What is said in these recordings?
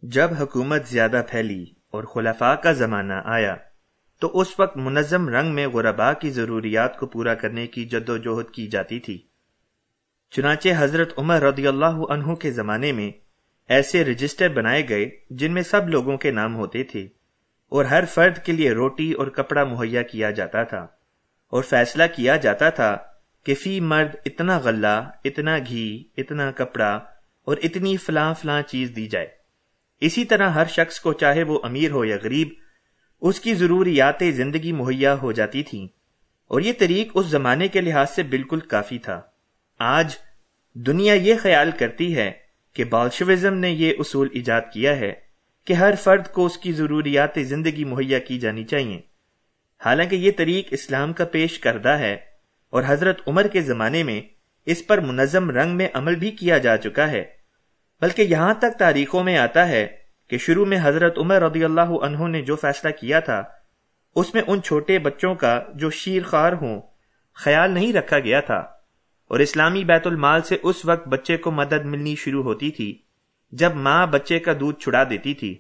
جب حکومت زیادہ پھیلی اور خلفاء کا زمانہ آیا تو اس وقت منظم رنگ میں غرباء کی ضروریات کو پورا کرنے کی جد و جہد کی جاتی تھی۔ چنانچہ حضرت عمر رضی اللہ عنہ کے زمانے میں ایسے رجسٹر بنائے گئے جن میں سب لوگوں کے نام ہوتے تھے اور ہر فرد کے لیے روٹی اور کپڑا مہیا کیا جاتا تھا، اور فیصلہ کیا جاتا تھا کہ فی مرد اتنا غلہ، اتنا گھی، اتنا کپڑا اور اتنی فلاں فلاں چیز دی جائے۔ اسی طرح ہر شخص کو چاہے وہ امیر ہو یا غریب اس کی ضروریات زندگی مہیا ہو جاتی تھیں، اور یہ طریق اس زمانے کے لحاظ سے بالکل کافی تھا۔ آج دنیا یہ خیال کرتی ہے کہ بالشوازم نے یہ اصول ایجاد کیا ہے کہ ہر فرد کو اس کی ضروریات زندگی مہیا کی جانی چاہیے، حالانکہ یہ طریق اسلام کا پیش کردہ ہے، اور حضرت عمر کے زمانے میں اس پر منظم رنگ میں عمل بھی کیا جا چکا ہے، بلکہ یہاں تک تاریخوں میں آتا ہے کہ شروع میں حضرت عمر رضی اللہ عنہ نے جو فیصلہ کیا تھا اس میں ان چھوٹے بچوں کا جو شیر خوار ہوں خیال نہیں رکھا گیا تھا، اور اسلامی بیت المال سے اس وقت بچے کو مدد ملنی شروع ہوتی تھی جب ماں بچے کا دودھ چھڑا دیتی تھی۔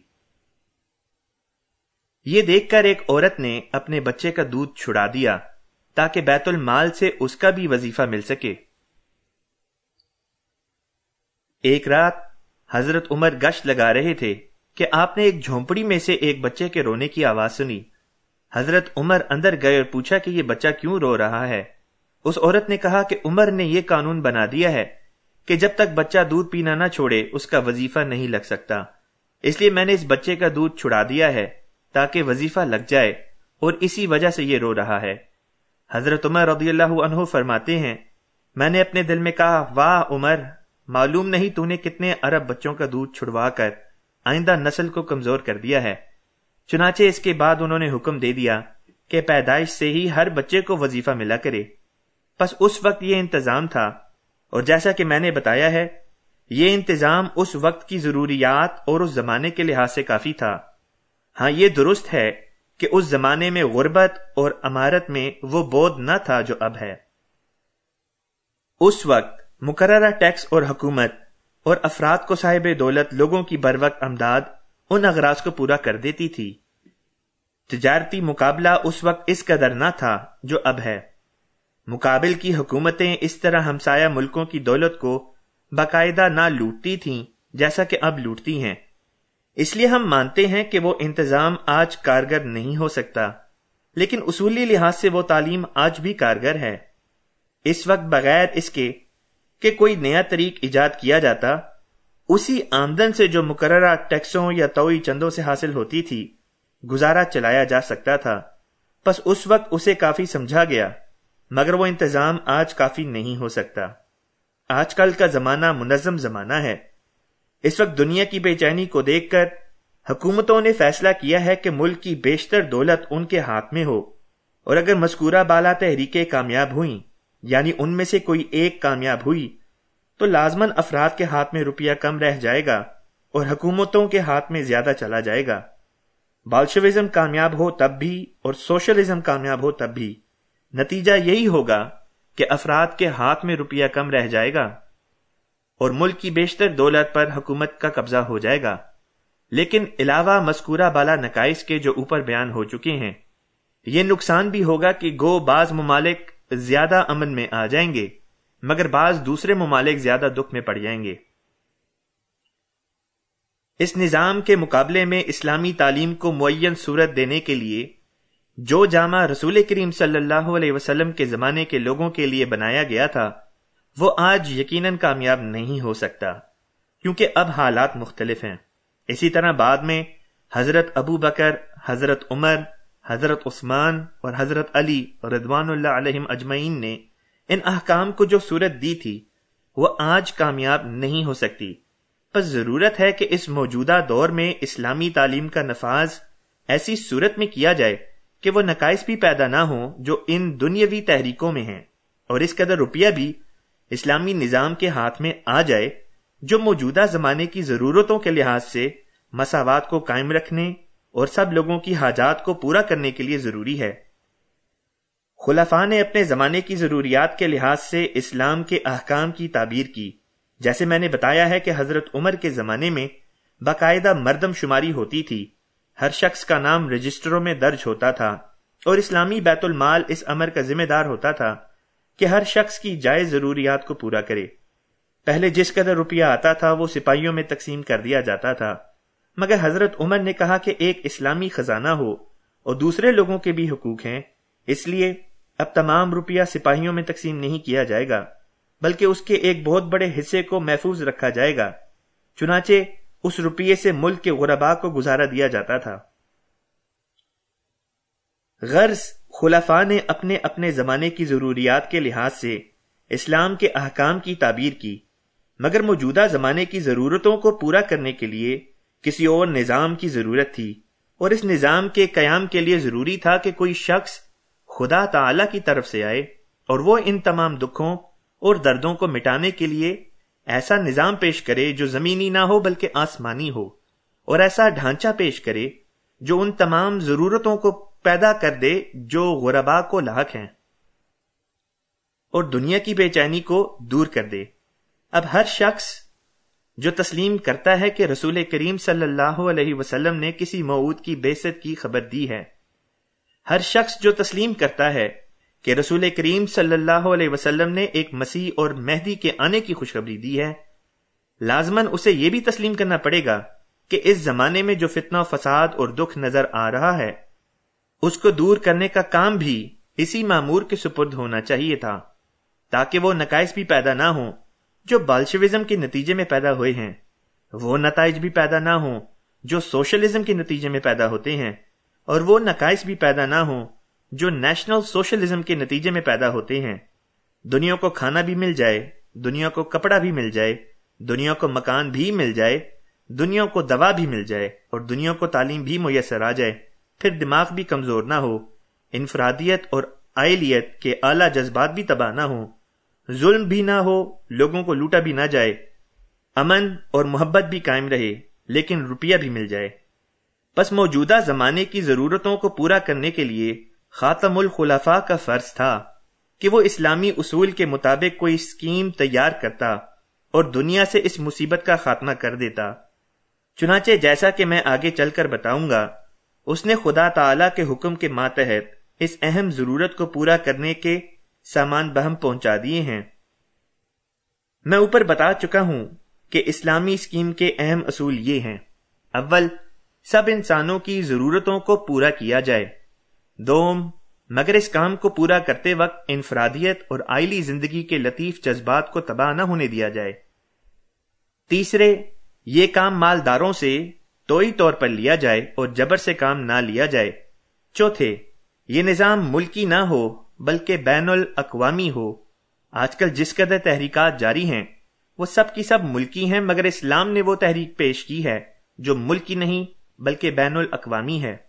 یہ دیکھ کر ایک عورت نے اپنے بچے کا دودھ چھڑا دیا تاکہ بیت المال سے اس کا بھی وظیفہ مل سکے۔ ایک رات حضرت عمر گشت لگا رہے تھے کہ آپ نے ایک جھونپڑی میں سے ایک بچے کے رونے کی آواز سنی۔ حضرت عمر اندر گئے اور پوچھا کہ یہ بچہ کیوں رو رہا ہے؟ اس عورت نے کہا کہ عمر نے یہ قانون بنا دیا ہے کہ جب تک بچہ دودھ پینا نہ چھوڑے اس کا وظیفہ نہیں لگ سکتا، اس لیے میں نے اس بچے کا دودھ چھڑا دیا ہے تاکہ وظیفہ لگ جائے، اور اسی وجہ سے یہ رو رہا ہے۔ حضرت عمر رضی اللہ عنہ فرماتے ہیں، میں نے اپنے دل میں کہا، واہ عمر، معلوم نہیں تو نے کتنے ارب بچوں کا دودھ چھڑوا کر آئندہ نسل کو کمزور کر دیا ہے۔ چنانچہ اس کے بعد انہوں نے حکم دے دیا کہ پیدائش سے ہی ہر بچے کو وظیفہ ملا کرے۔ پس اس وقت یہ انتظام تھا، اور جیسا کہ میں نے بتایا ہے یہ انتظام اس وقت کی ضروریات اور اس زمانے کے لحاظ سے کافی تھا۔ ہاں یہ درست ہے کہ اس زمانے میں غربت اور امارت میں وہ بودھ نہ تھا جو اب ہے۔ اس وقت مقررہ ٹیکس اور حکومت اور افراد کو صاحب دولت لوگوں کی بروقت امداد ان اغراض کو پورا کر دیتی تھی۔ تجارتی مقابلہ اس وقت اس قدر نہ تھا جو اب ہے۔ مقابل کی حکومتیں اس طرح ہمسایہ ملکوں کی دولت کو باقاعدہ نہ لوٹتی تھیں جیسا کہ اب لوٹتی ہیں، اس لیے ہم مانتے ہیں کہ وہ انتظام آج کارگر نہیں ہو سکتا، لیکن اصولی لحاظ سے وہ تعلیم آج بھی کارگر ہے۔ اس وقت بغیر اس کے کہ کوئی نیا طریق ایجاد کیا جاتا، اسی آمدن سے جو مقررہ ٹیکسوں یا توئی چندوں سے حاصل ہوتی تھی گزارا چلایا جا سکتا تھا۔ پس اس وقت اسے کافی سمجھا گیا، مگر وہ انتظام آج کافی نہیں ہو سکتا۔ آج کل کا زمانہ منظم زمانہ ہے۔ اس وقت دنیا کی بے چینی کو دیکھ کر حکومتوں نے فیصلہ کیا ہے کہ ملک کی بیشتر دولت ان کے ہاتھ میں ہو، اور اگر مذکورہ بالا تحریکیں کامیاب ہوئیں، یعنی ان میں سے کوئی ایک کامیاب ہوئی، تو لازماً افراد کے ہاتھ میں روپیہ کم رہ جائے گا اور حکومتوں کے ہاتھ میں زیادہ چلا جائے گا۔ بالشوازم کامیاب ہو تب بھی اور سوشلزم کامیاب ہو تب بھی نتیجہ یہی ہوگا کہ افراد کے ہاتھ میں روپیہ کم رہ جائے گا اور ملک کی بیشتر دولت پر حکومت کا قبضہ ہو جائے گا۔ لیکن علاوہ مذکورہ بالا نقائص کے جو اوپر بیان ہو چکے ہیں، یہ نقصان بھی ہوگا کہ گو بعض ممالک زیادہ امن میں آ جائیں گے، مگر بعض دوسرے ممالک زیادہ دکھ میں پڑ جائیں گے۔ اس نظام کے مقابلے میں اسلامی تعلیم کو معین صورت دینے کے لیے جو جامع رسول کریم صلی اللہ علیہ وسلم کے زمانے کے لوگوں کے لیے بنایا گیا تھا وہ آج یقیناً کامیاب نہیں ہو سکتا، کیونکہ اب حالات مختلف ہیں۔ اسی طرح بعد میں حضرت ابو بکر، حضرت عمر، حضرت عثمان اور حضرت علی رضوان اللہ علیہم اجمعین نے ان احکام کو جو صورت دی تھی وہ آج کامیاب نہیں ہو سکتی۔ پس ضرورت ہے کہ اس موجودہ دور میں اسلامی تعلیم کا نفاذ ایسی صورت میں کیا جائے کہ وہ نقائص بھی پیدا نہ ہوں جو ان دنیاوی تحریکوں میں ہیں، اور اس قدر روپیہ بھی اسلامی نظام کے ہاتھ میں آ جائے جو موجودہ زمانے کی ضرورتوں کے لحاظ سے مساوات کو قائم رکھنے اور سب لوگوں کی حاجات کو پورا کرنے کے لیے ضروری ہے۔ خلفاء نے اپنے زمانے کی ضروریات کے لحاظ سے اسلام کے احکام کی تعبیر کی، جیسے میں نے بتایا ہے کہ حضرت عمر کے زمانے میں باقاعدہ مردم شماری ہوتی تھی، ہر شخص کا نام رجسٹروں میں درج ہوتا تھا، اور اسلامی بیت المال اس امر کا ذمہ دار ہوتا تھا کہ ہر شخص کی جائز ضروریات کو پورا کرے۔ پہلے جس قدر روپیہ آتا تھا وہ سپاہیوں میں تقسیم کر دیا جاتا تھا، مگر حضرت عمر نے کہا کہ ایک اسلامی خزانہ ہو اور دوسرے لوگوں کے بھی حقوق ہیں، اس لیے اب تمام روپیہ سپاہیوں میں تقسیم نہیں کیا جائے گا، بلکہ اس کے ایک بہت بڑے حصے کو محفوظ رکھا جائے گا۔ چنانچہ اس روپیے سے ملک کے غرباء کو گزارا دیا جاتا تھا۔ غرض خلفاء نے اپنے اپنے زمانے کی ضروریات کے لحاظ سے اسلام کے احکام کی تعبیر کی، مگر موجودہ زمانے کی ضرورتوں کو پورا کرنے کے لیے کسی اور نظام کی ضرورت تھی، اور اس نظام کے قیام کے لیے ضروری تھا کہ کوئی شخص خدا تعالی کی طرف سے آئے اور وہ ان تمام دکھوں اور دردوں کو مٹانے کے لیے ایسا نظام پیش کرے جو زمینی نہ ہو بلکہ آسمانی ہو، اور ایسا ڈھانچہ پیش کرے جو ان تمام ضرورتوں کو پیدا کر دے جو غرباء کو لاحق ہیں، اور دنیا کی بے چینی کو دور کر دے۔ اب ہر شخص جو تسلیم کرتا ہے کہ رسول کریم صلی اللہ علیہ وسلم نے کسی موعود کی بعثت کی خبر دی ہے، ہر شخص جو تسلیم کرتا ہے کہ رسول کریم صلی اللہ علیہ وسلم نے ایک مسیح اور مہدی کے آنے کی خوشخبری دی ہے، لازماً اسے یہ بھی تسلیم کرنا پڑے گا کہ اس زمانے میں جو فتنہ و فساد اور دکھ نظر آ رہا ہے اس کو دور کرنے کا کام بھی اسی مامور کے سپرد ہونا چاہیے تھا، تاکہ وہ نقائص بھی پیدا نہ ہوں جو بالشوزم کے نتیجے میں پیدا ہوئے ہیں، وہ نتائج بھی پیدا نہ ہوں جو سوشلزم کے نتیجے میں پیدا ہوتے ہیں، اور وہ نقائص بھی پیدا نہ ہوں جو نیشنل سوشلزم کے نتیجے میں پیدا ہوتے ہیں۔ دنیا کو کھانا بھی مل جائے، دنیا کو کپڑا بھی مل جائے، دنیا کو مکان بھی مل جائے، دنیا کو دوا بھی مل جائے، اور دنیا کو تعلیم بھی میسر آ جائے، پھر دماغ بھی کمزور نہ ہو، انفرادیت اور عائلیت کے اعلیٰ جذبات بھی تباہ نہ ہوں، ظلم بھی نہ ہو، لوگوں کو لوٹا بھی نہ جائے، امن اور محبت بھی قائم رہے، لیکن روپیہ بھی مل جائے۔ پس موجودہ زمانے کی ضرورتوں کو پورا کرنے کے لیے خاتم الخلفاء کا فرض تھا کہ وہ اسلامی اصول کے مطابق کوئی اسکیم تیار کرتا اور دنیا سے اس مصیبت کا خاتمہ کر دیتا۔ چنانچہ جیسا کہ میں آگے چل کر بتاؤں گا، اس نے خدا تعالی کے حکم کے ماتحت اس اہم ضرورت کو پورا کرنے کے سامان بہم پہنچا دیے ہیں۔ میں اوپر بتا چکا ہوں کہ اسلامی اسکیم کے اہم اصول یہ ہیں: اول، سب انسانوں کی ضرورتوں کو پورا کیا جائے۔ دوم، مگر اس کام کو پورا کرتے وقت انفرادیت اور عائلی زندگی کے لطیف جذبات کو تباہ نہ ہونے دیا جائے۔ تیسرے، یہ کام مالداروں سے توئی طور پر لیا جائے اور جبر سے کام نہ لیا جائے۔ چوتھے، یہ نظام ملکی نہ ہو بلکہ بین الاقوامی ہو۔ آج کل جس قدر تحریکات جاری ہیں وہ سب کی سب ملکی ہیں، مگر اسلام نے وہ تحریک پیش کی ہے جو ملکی نہیں بلکہ بین الاقوامی ہے۔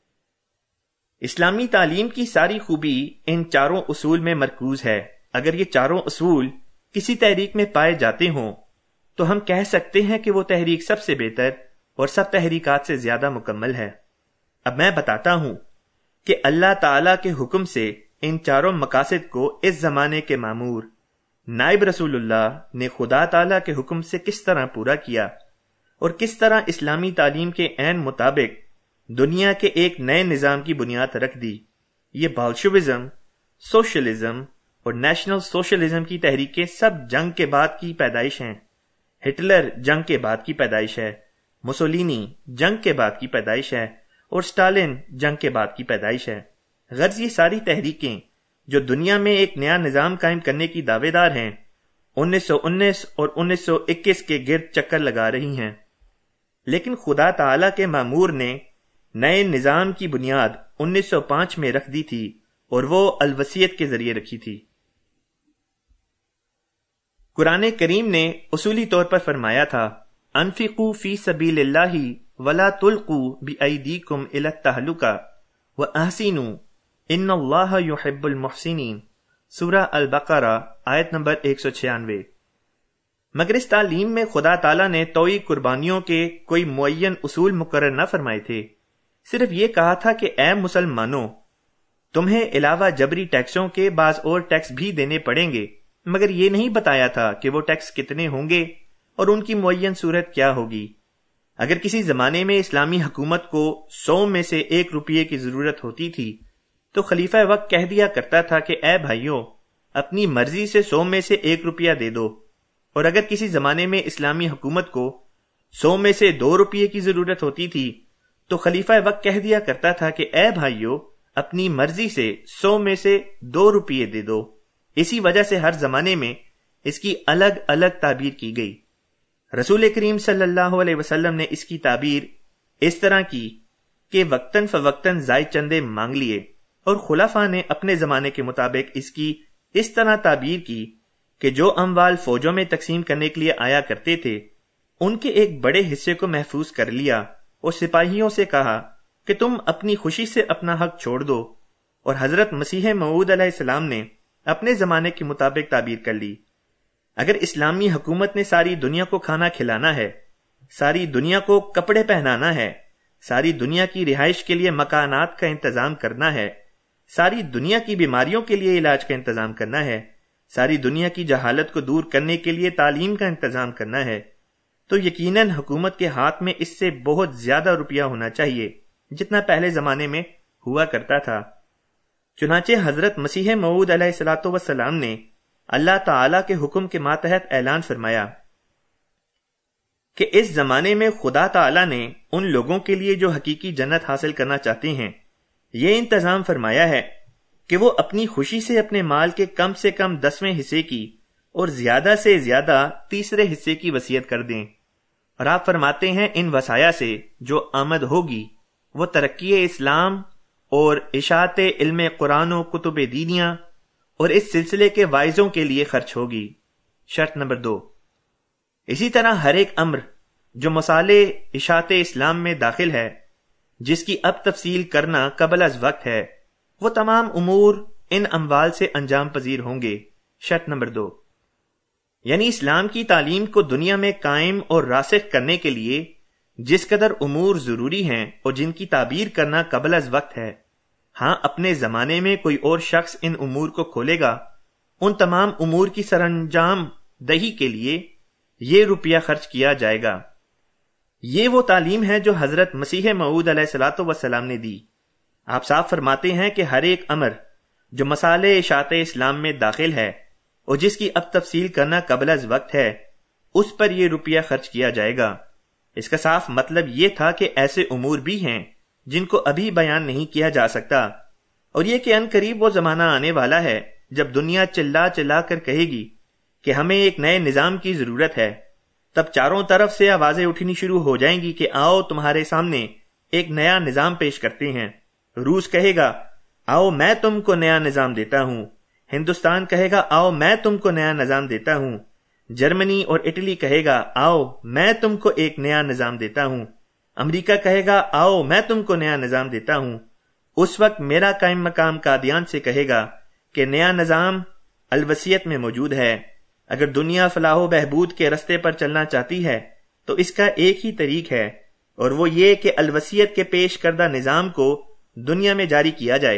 اسلامی تعلیم کی ساری خوبی ان چاروں اصول میں مرکوز ہے۔ اگر یہ چاروں اصول کسی تحریک میں پائے جاتے ہوں تو ہم کہہ سکتے ہیں کہ وہ تحریک سب سے بہتر اور سب تحریکات سے زیادہ مکمل ہے۔ اب میں بتاتا ہوں کہ اللہ تعالی کے حکم سے ان چاروں مقاصد کو اس زمانے کے مامور نائب رسول اللہ نے خدا تعالی کے حکم سے کس طرح پورا کیا، اور کس طرح اسلامی تعلیم کے عین مطابق دنیا کے ایک نئے نظام کی بنیاد رکھ دی۔ یہ بالشوزم، سوشلزم اور نیشنل سوشلزم کی تحریکیں سب جنگ کے بعد کی پیدائش ہیں۔ ہٹلر جنگ کے بعد کی پیدائش ہے، مسولینی جنگ کے بعد کی پیدائش ہے، اور سٹالن جنگ کے بعد کی پیدائش ہے۔ غرض یہ ساری تحریکیں جو دنیا میں ایک نیا نظام قائم کرنے کی دعوے دار ہیں، 1919 اور 1921 کے گرد چکر لگا رہی ہیں، لیکن خدا تعالی کے مامور نے نئے نظام کی بنیاد 1905 میں رکھ دی تھی، اور وہ الوصیت کے ذریعے رکھی تھی۔ قرآن کریم نے اصولی طور پر فرمایا تھا: انفقوا فی سبیل اللہ ولا تلقوا بایدیکم الی التہلکہ واحسنوا ان اللہ یحب المحسنین، سورہ البقرہ آیت نمبر 196۔ مگر اس تعلیم میں خدا تعالیٰ نے توئی قربانیوں کے کوئی معین اصول مقرر نہ فرمائے تھے، صرف یہ کہا تھا کہ اے مسلمانوں، تمہیں علاوہ جبری ٹیکسوں کے بعض اور ٹیکس بھی دینے پڑیں گے، مگر یہ نہیں بتایا تھا کہ وہ ٹیکس کتنے ہوں گے اور ان کی معین صورت کیا ہوگی۔ اگر کسی زمانے میں اسلامی حکومت کو 100 میں سے 1 روپیے کی ضرورت ہوتی تھی تو خلیفہ وقت کہہ دیا کرتا تھا کہ اے بھائیوں، اپنی مرضی سے 100 میں سے 1 روپیہ دے دو، اور اگر کسی زمانے میں اسلامی حکومت کو 100 میں سے 2 روپیے کی ضرورت ہوتی تھی تو خلیفہ وقت کہہ دیا کرتا تھا کہ اے بھائیوں، اپنی مرضی سے 100 میں سے 2 روپیے دے دو۔ اسی وجہ سے ہر زمانے میں اس کی الگ الگ تعبیر کی گئی۔ رسول کریم صلی اللہ علیہ وسلم نے اس کی تعبیر اس طرح کی کہ وقتاً فوقتاً زائد چندے مانگ لیے، اور خلفاء نے اپنے زمانے کے مطابق اس کی اس طرح تعبیر کی کہ جو اموال فوجوں میں تقسیم کرنے کے لیے آیا کرتے تھے ان کے ایک بڑے حصے کو محفوظ کر لیا، اور سپاہیوں سے کہا کہ تم اپنی خوشی سے اپنا حق چھوڑ دو، اور حضرت مسیح موعود علیہ السلام نے اپنے زمانے کے مطابق تعبیر کر لی۔ اگر اسلامی حکومت نے ساری دنیا کو کھانا کھلانا ہے، ساری دنیا کو کپڑے پہنانا ہے، ساری دنیا کی رہائش کے لیے مکانات کا انتظام کرنا ہے، ساری دنیا کی بیماریوں کے لیے علاج کا انتظام کرنا ہے، ساری دنیا کی جہالت کو دور کرنے کے لیے تعلیم کا انتظام کرنا ہے، تو یقیناً حکومت کے ہاتھ میں اس سے بہت زیادہ روپیہ ہونا چاہیے جتنا پہلے زمانے میں ہوا کرتا تھا۔ چنانچہ حضرت مسیح موعود علیہ الصلوۃ والسلام نے اللہ تعالی کے حکم کے ماتحت اعلان فرمایا کہ اس زمانے میں خدا تعالی نے ان لوگوں کے لیے جو حقیقی جنت حاصل کرنا چاہتے ہیں یہ انتظام فرمایا ہے کہ وہ اپنی خوشی سے اپنے مال کے کم سے کم 10ویں حصے کی اور زیادہ سے زیادہ 3رے حصے کی وصیت کر دیں، اور آپ فرماتے ہیں ان وصایا سے جو آمد ہوگی وہ ترقی اسلام اور اشاعت علم قرآن و کتب دینیاں اور اس سلسلے کے واعظوں کے لیے خرچ ہوگی۔ شرط نمبر 2، اسی طرح ہر ایک امر جو مصالح اشاعت اسلام میں داخل ہے جس کی اب تفصیل کرنا قبل از وقت ہے، وہ تمام امور ان اموال سے انجام پذیر ہوں گے۔ شرط نمبر 2، یعنی اسلام کی تعلیم کو دنیا میں قائم اور راسخ کرنے کے لیے جس قدر امور ضروری ہیں اور جن کی تعبیر کرنا قبل از وقت ہے، ہاں اپنے زمانے میں کوئی اور شخص ان امور کو کھولے گا، ان تمام امور کی سر انجام دہی کے لیے یہ روپیہ خرچ کیا جائے گا۔ یہ وہ تعلیم ہے جو حضرت مسیح موعود علیہ الصلوۃ والسلام نے دی۔ آپ صاف فرماتے ہیں کہ ہر ایک امر جو مصالح اشاعت اسلام میں داخل ہے اور جس کی اب تفصیل کرنا قبل از وقت ہے اس پر یہ روپیہ خرچ کیا جائے گا۔ اس کا صاف مطلب یہ تھا کہ ایسے امور بھی ہیں جن کو ابھی بیان نہیں کیا جا سکتا، اور یہ کہ عنقریب وہ زمانہ آنے والا ہے جب دنیا چلا چلا کر کہے گی کہ ہمیں ایک نئے نظام کی ضرورت ہے، تب چاروں طرف سے آوازیں اٹھنی شروع ہو جائیں گی کہ آؤ تمہارے سامنے ایک نیا نظام پیش کرتے ہیں۔ روس کہے گا آؤ میں تم کو نیا نظام دیتا ہوں، ہندوستان کہے گا آؤ میں تم کو نیا نظام دیتا ہوں، جرمنی اور اٹلی کہے گا آؤ میں تم کو ایک نیا نظام دیتا ہوں، امریکہ کہے گا آؤ میں تم کو نیا نظام دیتا ہوں۔ اس وقت میرا قائم مقام قادیان سے کہے گا کہ نیا نظام الوصیت میں موجود ہے، اگر دنیا فلاح و بہبود کے رستے پر چلنا چاہتی ہے تو اس کا ایک ہی طریق ہے، اور وہ یہ کہ الوصیت کے پیش کردہ نظام کو دنیا میں جاری کیا جائے۔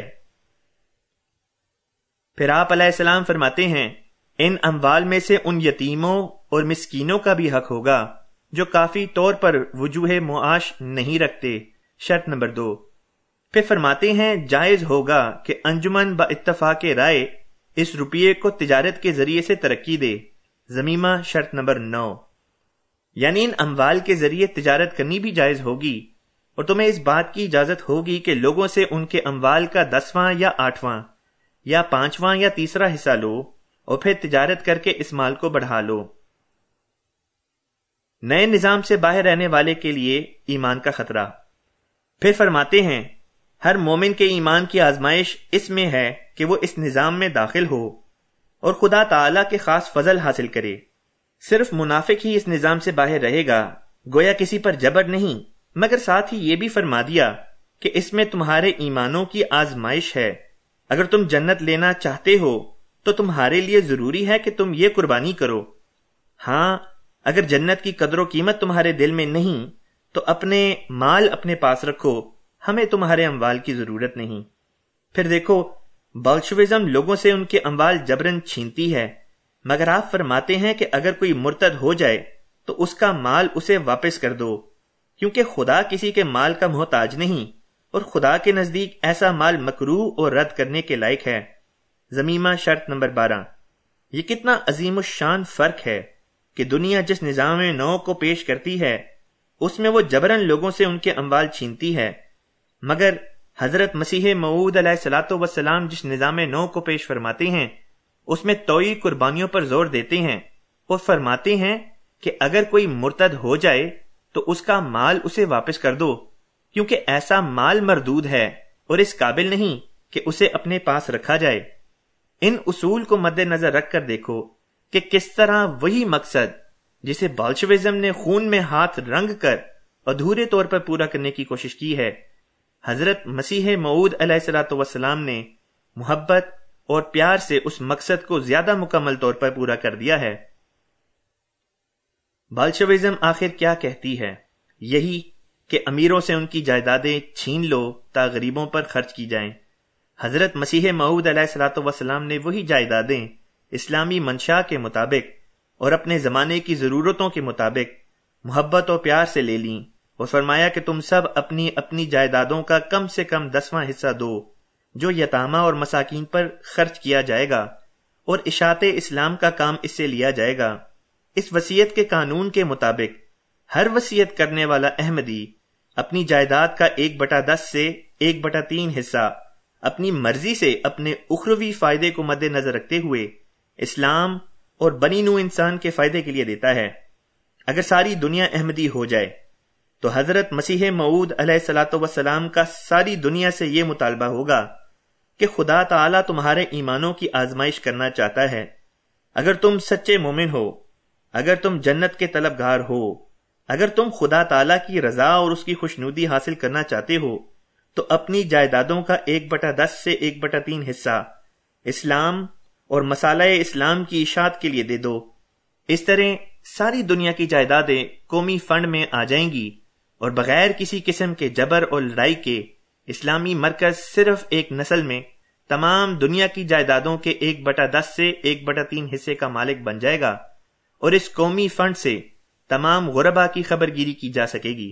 پھر آپ علیہ السلام فرماتے ہیں ان اموال میں سے ان یتیموں اور مسکینوں کا بھی حق ہوگا جو کافی طور پر وجوہ معاش نہیں رکھتے۔ شرط نمبر 2، پھر فرماتے ہیں جائز ہوگا کہ انجمن با اتفاق رائے اس روپیے کو تجارت کے ذریعے سے ترقی دے۔ ضمیمہ شرط نمبر 9، یعنی ان اموال کے ذریعے تجارت کرنی بھی جائز ہوگی، اور تمہیں اس بات کی اجازت ہوگی کہ لوگوں سے ان کے اموال کا 10واں یا 8واں یا 5واں یا 3را حصہ لو اور پھر تجارت کر کے اس مال کو بڑھا لو۔ نئے نظام سے باہر رہنے والے کے لیے ایمان کا خطرہ۔ پھر فرماتے ہیں ہر مومن کے ایمان کی آزمائش اس میں ہے کہ وہ اس نظام میں داخل ہو اور خدا تعالی کے خاص فضل حاصل کرے۔ صرف منافق ہی اس نظام سے باہر رہے گا، گویا کسی پر جبر نہیں، مگر ساتھ ہی یہ بھی فرما دیا کہ اس میں تمہارے ایمانوں کی آزمائش ہے۔ اگر تم جنت لینا چاہتے ہو تو تمہارے لیے ضروری ہے کہ تم یہ قربانی کرو۔ ہاں اگر جنت کی قدر و قیمت تمہارے دل میں نہیں تو اپنے مال اپنے پاس رکھو، ہمیں تمہارے اموال کی ضرورت نہیں۔ پھر دیکھو بلشوزم لوگوں سے ان کے اموال جبرن چھینتی ہے، مگر آپ فرماتے ہیں کہ اگر کوئی مرتد ہو جائے تو اس کا مال اسے واپس کر دو، کیونکہ خدا کسی کے مال کا محتاج نہیں، اور خدا کے نزدیک ایسا مال مکروہ اور رد کرنے کے لائق ہے۔ ضمیمہ شرط نمبر 12۔ یہ کتنا عظیم الشان فرق ہے کہ دنیا جس نظام نو کو پیش کرتی ہے اس میں وہ جبراً لوگوں سے ان کے اموال چھینتی ہے، مگر حضرت مسیح موعود علیہ الصلوۃ والسلام جس نظام نو کو پیش فرماتے ہیں اس میں توئی قربانیوں پر زور دیتے ہیں اور فرماتے ہیں کہ اگر کوئی مرتد ہو جائے تو اس کا مال اسے واپس کر دو، کیونکہ ایسا مال مردود ہے اور اس قابل نہیں کہ اسے اپنے پاس رکھا جائے۔ ان اصول کو مد نظر رکھ کر دیکھو کہ کس طرح وہی مقصد جسے بالشوازم نے خون میں ہاتھ رنگ کر ادھورے طور پر پورا کرنے کی کوشش کی ہے، حضرت مسیح موعود علیہ الصلوۃ والسلام نے محبت اور پیار سے اس مقصد کو زیادہ مکمل طور پر پورا کر دیا ہے۔ بالشوازم آخر کیا کہتی ہے؟ یہی کہ امیروں سے ان کی جائیدادیں چھین لو تا غریبوں پر خرچ کی جائیں۔ حضرت مسیح موعود علیہ الصلوۃ والسلام نے وہی جائیدادیں اسلامی منشا کے مطابق اور اپنے زمانے کی ضرورتوں کے مطابق محبت اور پیار سے لے لیں اور فرمایا کہ تم سب اپنی اپنی جائیدادوں کا کم سے کم 10واں حصہ دو جو یتامہ اور مساکین پر خرچ کیا جائے گا، اور اشاعت اسلام کا کام اس سے لیا جائے گا۔ اس وصیت کے قانون کے مطابق ہر وصیت کرنے والا احمدی اپنی جائیداد کا 1/10 سے 1/3 حصہ اپنی مرضی سے اپنے اخروی فائدے کو مد نظر رکھتے ہوئے اسلام اور بنی نوع انسان کے فائدے کے لیے دیتا ہے۔ اگر ساری دنیا احمدی ہو جائے تو حضرت مسیح موعود علیہ الصلوۃ والسلام کا ساری دنیا سے یہ مطالبہ ہوگا کہ خدا تعالیٰ تمہارے ایمانوں کی آزمائش کرنا چاہتا ہے۔ اگر تم سچے مومن ہو، اگر تم جنت کے طلبگار ہو، اگر تم خدا تعالیٰ کی رضا اور اس کی خوشنودی حاصل کرنا چاہتے ہو تو اپنی جائیدادوں کا 1/10 سے 1/3 حصہ اسلام اور مسالہ اسلام کی اشاعت کے لیے دے دو۔ اس طرح ساری دنیا کی جائیدادیں قومی فنڈ میں آ جائیں گی، اور بغیر کسی قسم کے جبر اور لڑائی کے اسلامی مرکز صرف ایک نسل میں تمام دنیا کی جائیدادوں کے 1/10 سے 1/3 حصے کا مالک بن جائے گا، اور اس قومی فنڈ سے تمام غربا کی خبرگیری کی جا سکے گی۔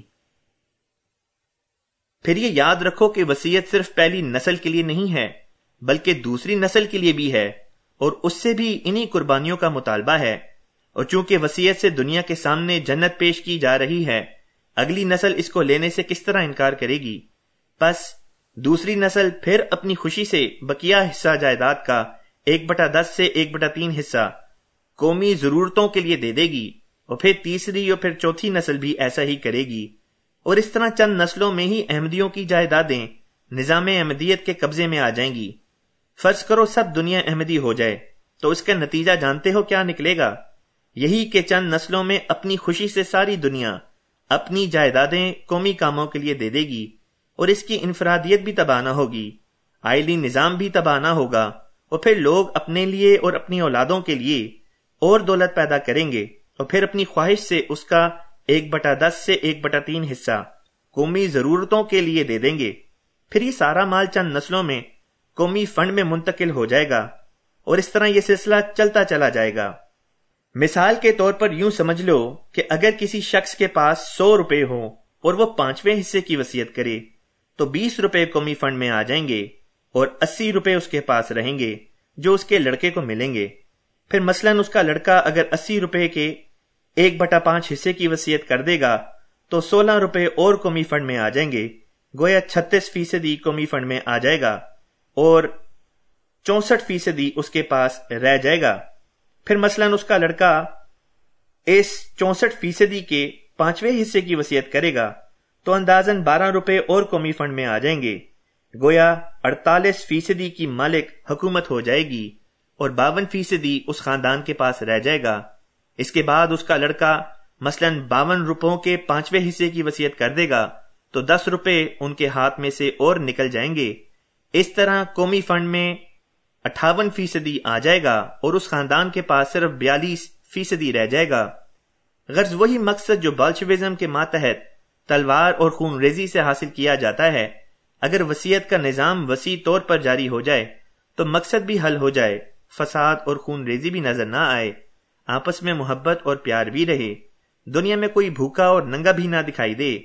پھر یہ یاد رکھو کہ وصیت صرف پہلی نسل کے لیے نہیں ہے بلکہ دوسری نسل کے لیے بھی ہے، اور اس سے بھی انہی قربانیوں کا مطالبہ ہے۔ اور چونکہ وصیت سے دنیا کے سامنے جنت پیش کی جا رہی ہے، اگلی نسل اس کو لینے سے کس طرح انکار کرے گی؟ پس دوسری نسل پھر اپنی خوشی سے بقیہ حصہ جائیداد کا 1/10 سے 1/3 حصہ قومی ضرورتوں کے لیے دے دے گی، اور پھر تیسری اور پھر چوتھی نسل بھی ایسا ہی کرے گی، اور اس طرح چند نسلوں میں ہی احمدیوں کی جائیدادیں نظام احمدیت کے قبضے میں آ جائیں گی۔ فرض کرو سب دنیا احمدی ہو جائے تو اس کا نتیجہ جانتے ہو کیا نکلے گا؟ یہی کہ چند نسلوں میں اپنی خوشی سے ساری دنیا اپنی جائیدادیں قومی کاموں کے لیے دے دے گی، اور اس کی انفرادیت بھی تباہ نہ ہوگی، آئلی نظام بھی تباہ نہ ہوگا، اور پھر لوگ اپنے لیے اور اپنی اولادوں کے لیے اور دولت پیدا کریں گے، اور پھر اپنی خواہش سے اس کا 1/10 سے 1/3 حصہ قومی ضرورتوں کے لیے دے دیں گے۔ پھر یہ سارا مال چند نسلوں میں قومی فنڈ میں منتقل ہو جائے گا، اور اس طرح یہ سلسلہ چلتا چلا جائے گا۔ مثال کے طور پر یوں سمجھ لو کہ اگر کسی شخص کے پاس 100 روپے ہوں اور وہ 5ویں حصے کی وصیت کرے تو 20 روپے قومی فنڈ میں آ جائیں گے، اور 80 روپے اس کے پاس رہیں گے جو اس کے لڑکے کو ملیں گے۔ پھر مثلاً اس کا لڑکا اگر 80 روپے کے 1/5 حصے کی وصیت کر دے گا تو 16 روپے اور قومی فنڈ میں آ جائیں گے، گویا 36% قومی فنڈ میں آ جائے گا، اور 64% اس کے پاس رہ جائے گا۔ پھر مثلاً اس کا لڑکا اس 64% کے 5ویں حصے کی وصیت کرے گا تو اندازاً 12 روپے اور قومی فنڈ میں آ جائیں گے، گویا 48% کی مالک حکومت ہو جائے گی، اور 52% اس خاندان کے پاس رہ جائے گا۔ اس کے بعد اس کا لڑکا مثلاً 52 روپوں کے 5ویں حصے کی وصیت کر دے گا تو 10 روپے ان کے ہاتھ میں سے اور نکل جائیں گے۔ اس طرح قومی فنڈ میں 58% آ جائے گا، اور اس خاندان کے پاس صرف 42% رہ جائے گا۔ غرض وہی مقصد جو بالشوازم کے ماتحت تلوار اور خون ریزی سے حاصل کیا جاتا ہے، اگر وصیت کا نظام وسیع طور پر جاری ہو جائے تو مقصد بھی حل ہو جائے، فساد اور خون ریزی بھی نظر نہ آئے، آپس میں محبت اور پیار بھی رہے، دنیا میں کوئی بھوکا اور ننگا بھی نہ دکھائی دے،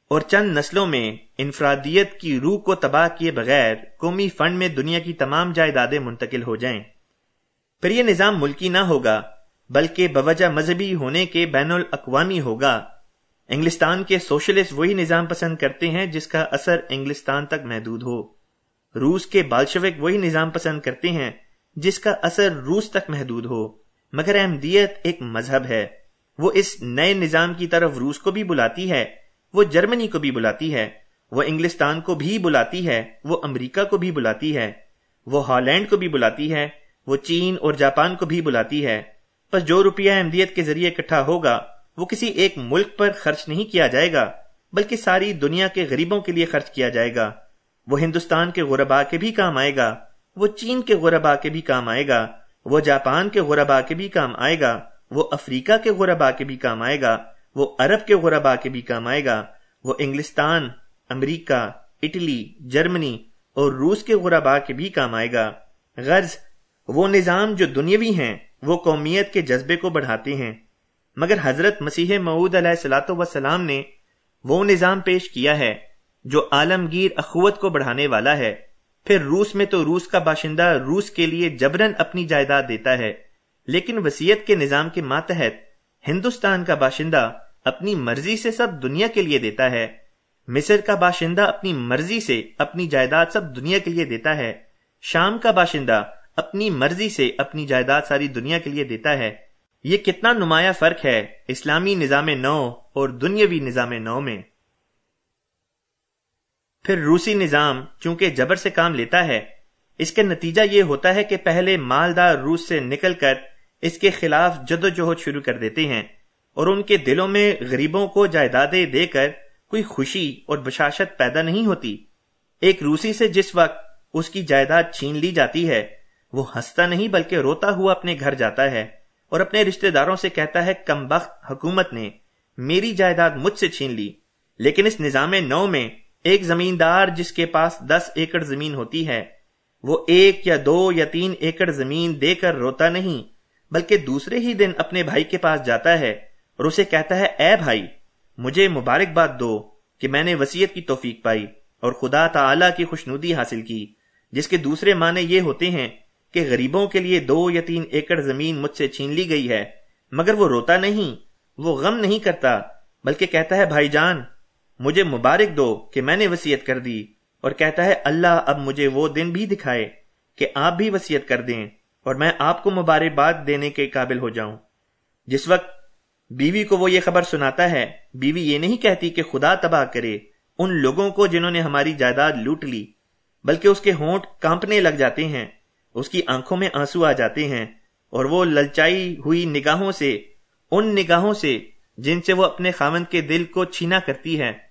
اور چند نسلوں میں انفرادیت کی روح کو تباہ کیے بغیر قومی فنڈ میں دنیا کی تمام جائیدادیں منتقل ہو جائیں۔ پھر یہ نظام ملکی نہ ہوگا بلکہ بوجہ مذہبی ہونے کے بین الاقوامی ہوگا۔ انگلستان کے سوشلسٹ وہی نظام پسند کرتے ہیں جس کا اثر انگلستان تک محدود ہو۔ روس کے بالشوک وہی نظام پسند کرتے ہیں جس کا اثر روس تک محدود ہو۔ مگر احمدیت ایک مذہب ہے، وہ اس نئے نظام کی طرف روس کو بھی بلاتی ہے، وہ جرمنی کو بھی بلاتی ہے، وہ انگلستان کو بھی بلاتی ہے، وہ امریکہ کو بھی بلاتی ہے، وہ ہالینڈ کو بھی بلاتی ہے، وہ چین اور جاپان کو بھی بلاتی ہے۔ پس جو روپیہ احمدیت کے ذریعے اکٹھا ہوگا وہ کسی ایک ملک پر خرچ نہیں کیا جائے گا بلکہ ساری دنیا کے غریبوں کے لیے خرچ کیا جائے گا۔ وہ ہندوستان کے غرباء کے بھی کام آئے گا، وہ چین کے غرباء کے بھی کام آئے گا، وہ جاپان کے غرباء کے بھی کام آئے گا، وہ افریقہ کے غرباء کے بھی کام آئے گا، وہ عرب کے غرباء کے بھی کام آئے گا، وہ انگلستان، امریکہ، اٹلی، جرمنی اور روس کے غرباء کے بھی کام آئے گا۔ غرض وہ نظام جو دنیاوی ہیں وہ قومیت کے جذبے کو بڑھاتے ہیں، مگر حضرت مسیح موعود علیہ الصلوۃ والسلام نے وہ نظام پیش کیا ہے جو عالمگیر اخوت کو بڑھانے والا ہے۔ پھر روس میں تو روس کا باشندہ روس کے لیے جبراً اپنی جائیداد دیتا ہے، لیکن وصیت کے نظام کے ماتحت ہندوستان کا باشندہ اپنی مرضی سے سب دنیا کے لیے دیتا ہے، مصر کا باشندہ اپنی مرضی سے اپنی جائیداد سب دنیا کے لیے دیتا ہے، شام کا باشندہ اپنی مرضی سے اپنی جائیداد ساری دنیا کے لیے دیتا ہے۔ یہ کتنا نمایاں فرق ہے اسلامی نظام نو اور دنیاوی نظام نو میں۔ پھر روسی نظام چونکہ جبر سے کام لیتا ہے، اس کا نتیجہ یہ ہوتا ہے کہ پہلے مالدار روس سے نکل کر اس کے خلاف جدوجہد شروع کر دیتے ہیں اور ان کے دلوں میں غریبوں کو جائیدادیں دے کر کوئی خوشی اور بشاشت پیدا نہیں ہوتی۔ ایک روسی سے جس وقت اس کی جائیداد چھین لی جاتی ہے وہ ہنستا نہیں بلکہ روتا ہوا اپنے گھر جاتا ہے اور اپنے رشتہ داروں سے کہتا ہے کمبخت حکومت نے میری جائیداد مجھ سے چھین لی۔ لیکن اس نظام نو میں ایک زمیندار جس کے پاس 10 ایکڑ زمین ہوتی ہے وہ 1 یا 2 یا 3 ایکڑ زمین دے کر روتا نہیں بلکہ دوسرے ہی دن اپنے بھائی کے پاس جاتا ہے اور اسے کہتا ہے اے بھائی مجھے مبارکباد دو کہ میں نے وصیت کی توفیق پائی اور خدا تعالی کی خوشنودی حاصل کی، جس کے دوسرے معنی یہ ہوتے ہیں کہ غریبوں کے لیے 2 یا 3 ایکڑ زمین مجھ سے چھین لی گئی ہے، مگر وہ روتا نہیں، وہ غم نہیں کرتا بلکہ کہتا ہے بھائی جان مجھے مبارک دو کہ میں نے وصیت کر دی، اور کہتا ہے اللہ اب مجھے وہ دن بھی دکھائے کہ آپ بھی وصیت کر دیں اور میں آپ کو مبارکباد دینے کے قابل ہو جاؤں۔ جس وقت بیوی کو وہ یہ خبر سناتا ہے، بیوی یہ نہیں کہتی کہ خدا تباہ کرے ان لوگوں کو جنہوں نے ہماری جائیداد لوٹ لی، بلکہ اس کے ہونٹ کانپنے لگ جاتے ہیں، اس کی آنکھوں میں آنسو آ جاتے ہیں اور وہ للچائی ہوئی نگاہوں سے، ان نگاہوں سے جن سے وہ اپنے خاوند کے دل کو چھینا کرتی ہے،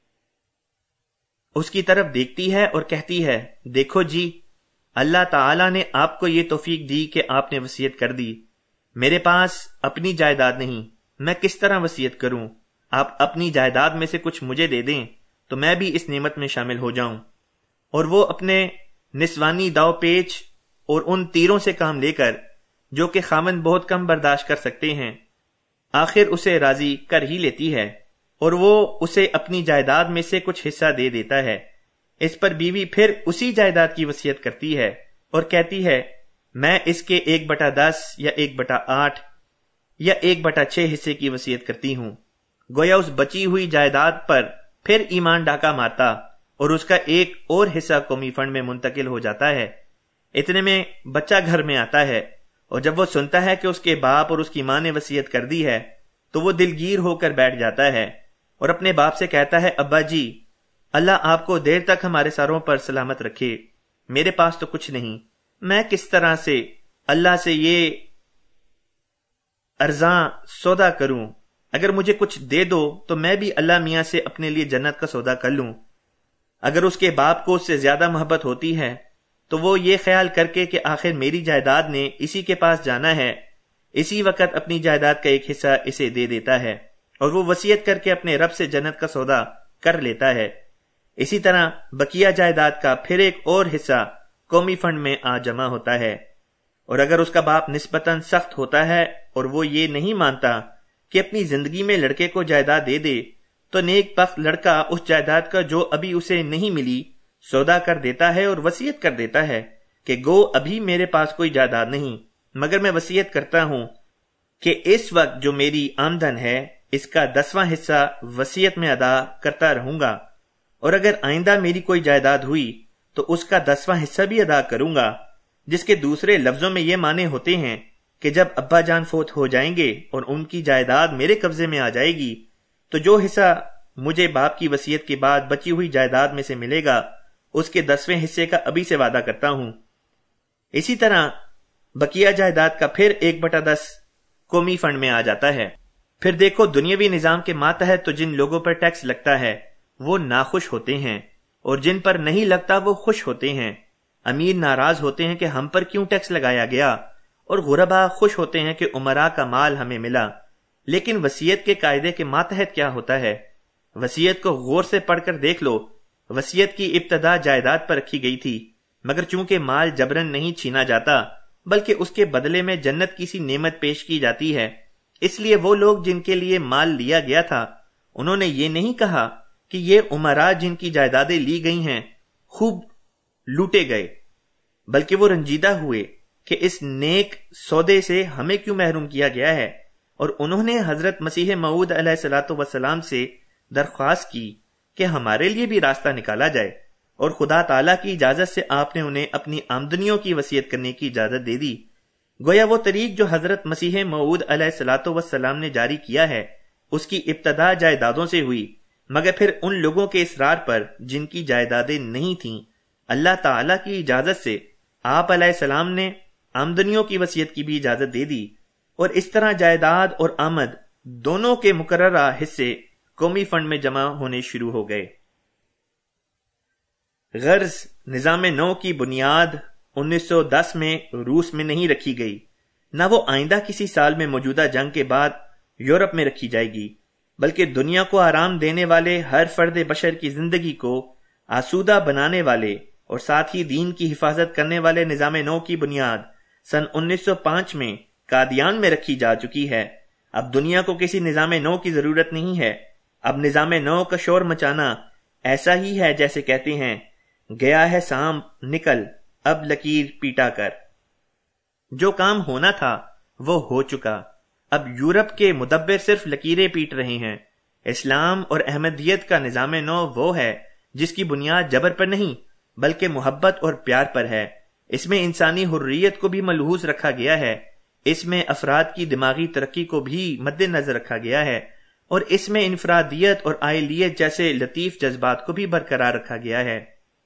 اس کی طرف دیکھتی ہے اور کہتی ہے دیکھو جی اللہ تعالی نے آپ کو یہ توفیق دی کہ آپ نے وصیت کر دی، میرے پاس اپنی جائیداد نہیں، میں کس طرح وصیت کروں؟ آپ اپنی جائیداد میں سے کچھ مجھے دے دیں تو میں بھی اس نعمت میں شامل ہو جاؤں۔ اور وہ اپنے نسوانی داؤ پیچ اور ان تیروں سے کام لے کر جو کہ خاوند بہت کم برداشت کر سکتے ہیں آخر اسے راضی کر ہی لیتی ہے اور وہ اسے اپنی جائیداد میں سے کچھ حصہ دے دیتا ہے۔ اس پر بیوی پھر اسی جائیداد کی وصیت کرتی ہے اور کہتی ہے میں اس کے 1/10 یا 1/8 یا 1/6 حصے کی وصیت کرتی ہوں۔ گویا اس بچی ہوئی جائیداد پر پھر ایمان ڈاکہ مارتا اور اس کا ایک اور حصہ قومی فنڈ میں منتقل ہو جاتا ہے۔ اتنے میں بچہ گھر میں آتا ہے اور جب وہ سنتا ہے کہ اس کے باپ اور اس کی ماں نے وصیت کر دی ہے تو وہ دلگیر ہو کر بیٹھ جاتا ہے اور اپنے باپ سے کہتا ہے ابا جی اللہ آپ کو دیر تک ہمارے سروں پر سلامت رکھے، میرے پاس تو کچھ نہیں، میں کس طرح سے اللہ سے یہ ارزاں سودا کروں؟ اگر مجھے کچھ دے دو تو میں بھی اللہ میاں سے اپنے لیے جنت کا سودا کر لوں۔ اگر اس کے باپ کو اس سے زیادہ محبت ہوتی ہے تو وہ یہ خیال کر کے کہ آخر میری جائیداد نے اسی کے پاس جانا ہے، اسی وقت اپنی جائیداد کا ایک حصہ اسے دے دیتا ہے اور وہ وصیت کر کے اپنے رب سے جنت کا سودا کر لیتا ہے۔ اسی طرح بقیہ جائیداد کا پھر ایک اور حصہ قومی فنڈ میں آ جمع ہوتا ہے، اور اگر اس کا باپ نسبتاً سخت ہوتا ہے اور وہ یہ نہیں مانتا کہ اپنی زندگی میں لڑکے کو جائیداد دے دے تو نیک بخت لڑکا اس جائیداد کا جو ابھی اسے نہیں ملی سودا کر دیتا ہے اور وصیت کر دیتا ہے کہ گو ابھی میرے پاس کوئی جائیداد نہیں، مگر میں وصیت کرتا ہوں کہ اس وقت جو میری آمدن ہے اس کا 10واں حصہ وصیت میں ادا کرتا رہوں گا، اور اگر آئندہ میری کوئی جائیداد ہوئی تو اس کا 10واں حصہ بھی ادا کروں گا، جس کے دوسرے لفظوں میں یہ معنی ہوتے ہیں کہ جب ابا جان فوت ہو جائیں گے اور ان کی جائیداد میرے قبضے میں آ جائے گی تو جو حصہ مجھے باپ کی وصیت کے بعد بچی ہوئی جائیداد میں سے ملے گا اس کے 10ویں حصے کا ابھی سے وعدہ کرتا ہوں۔ اسی طرح بقیہ جائیداد کا پھر 1/10 قومی فنڈ میں آ جاتا ہے۔ پھر دیکھو دنیاوی نظام کے ماتحت تو جن لوگوں پر ٹیکس لگتا ہے وہ ناخوش ہوتے ہیں، اور جن پر نہیں لگتا وہ خوش ہوتے ہیں۔ امیر ناراض ہوتے ہیں کہ ہم پر کیوں ٹیکس لگایا گیا، اور غربا خوش ہوتے ہیں کہ امراء کا مال ہمیں ملا۔ لیکن وصیت کے قاعدے کے ماتحت کیا ہوتا ہے؟ وصیت کو غور سے پڑھ کر دیکھ لو۔ وصیت کی ابتدا جائیداد پر رکھی گئی تھی، مگر چونکہ مال جبرن نہیں چھینا جاتا بلکہ اس کے بدلے میں جنت کی سی نعمت پیش کی جاتی ہے، اس لیے وہ لوگ جن کے لیے مال لیا گیا تھا انہوں نے یہ نہیں کہا کہ یہ امراء جن کی جائیدادیں لی گئی ہیں خوب لوٹے گئے، بلکہ وہ رنجیدہ ہوئے کہ اس نیک سودے سے ہمیں کیوں محروم کیا گیا ہے، اور انہوں نے حضرت مسیح موعود علیہ الصلوۃ والسلام سے درخواست کی کہ ہمارے لیے بھی راستہ نکالا جائے، اور خدا تعالیٰ کی اجازت سے آپ نے انہیں اپنی آمدنیوں کی وصیت کرنے کی اجازت دے دی۔ گویا وہ طریق جو حضرت مسیح موعود علیہ الصلوۃ والسلام نے جاری کیا ہے اس کی ابتدا جائیدادوں سے ہوئی، مگر پھر ان لوگوں کے اصرار پر جن کی جائیدادیں نہیں تھیں اللہ تعالیٰ کی اجازت سے آپ علیہ السلام نے آمدنیوں کی وصیت کی بھی اجازت دے دی، اور اس طرح جائیداد اور آمد دونوں کے مقررہ حصے قومی فنڈ میں جمع ہونے شروع ہو گئے۔ غرض نظام نو کی بنیاد 1910 میں روس میں نہیں رکھی گئی، نہ وہ آئندہ کسی سال میں موجودہ جنگ کے بعد یورپ میں رکھی جائے گی، بلکہ دنیا کو آرام دینے والے ہر فرد بشر کی زندگی کو آسودہ بنانے والے اور ساتھ ہی دین کی حفاظت کرنے والے نظام نو کی بنیاد سن 1905 میں قادیان میں رکھی جا چکی ہے۔ اب دنیا کو کسی نظام نو کی ضرورت نہیں ہے۔ اب نظام نو کا شور مچانا ایسا ہی ہے جیسے کہتے ہیں گیا ہے سانپ نکل اب لکیر پیٹا کر۔ جو کام ہونا تھا وہ ہو چکا، اب یورپ کے مدبر صرف لکیریں پیٹ رہے ہیں۔ اسلام اور احمدیت کا نظام نو وہ ہے جس کی بنیاد جبر پر نہیں بلکہ محبت اور پیار پر ہے۔ اس میں انسانی حریت کو بھی ملحوظ رکھا گیا ہے، اس میں افراد کی دماغی ترقی کو بھی مد نظر رکھا گیا ہے، اور اس میں انفرادیت اور عائلیت جیسے لطیف جذبات کو بھی برقرار رکھا گیا ہے۔